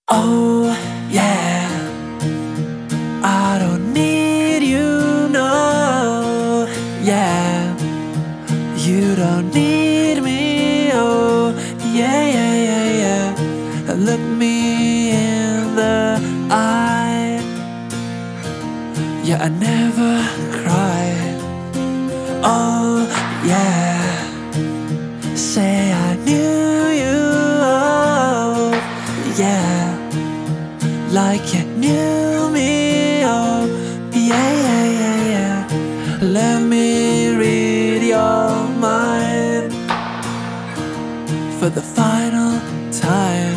Oh yeah, I don't need you, no. Yeah, you don't need me. Oh yeah, yeah, yeah, yeah. Look me in the eye. Yeah, I never cry. Oh yeah, say I knew you. Oh yeah, like you knew me. Oh yeah, yeah, yeah, yeah. Let me read your mind for the final time.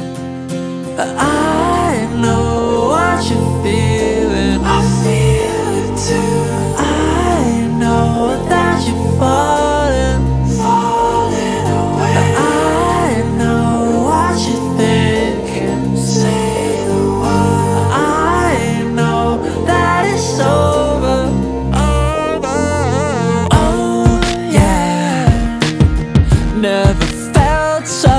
I know what you're feeling. I feel it too. I know that you're falling away. I know what you're thinking. Say the word. I know that it's over. Oh yeah, never felt so.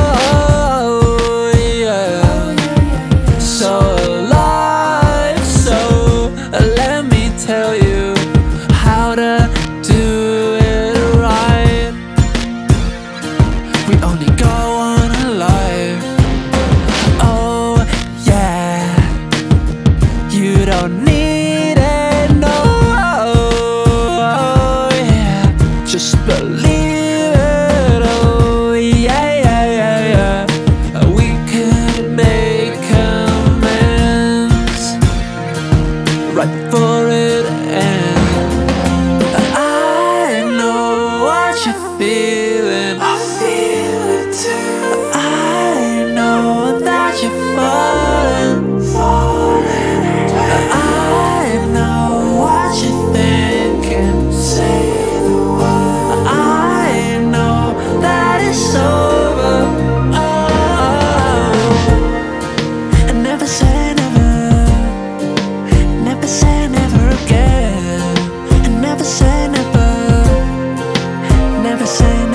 So alive, so let me tell you how to do it right. We only go one life. Oh yeah, you don't need it, no. Oh yeah, just believe it. Oh yeah, yeah, yeah, yeah. We could make right before it ends. I know what you're feeling. I feel it too. I know that you're falling away. I know what you're thinking. Say the word. I know that it's over. Oh, I never say never. Never say never again. And never say never. Never say never.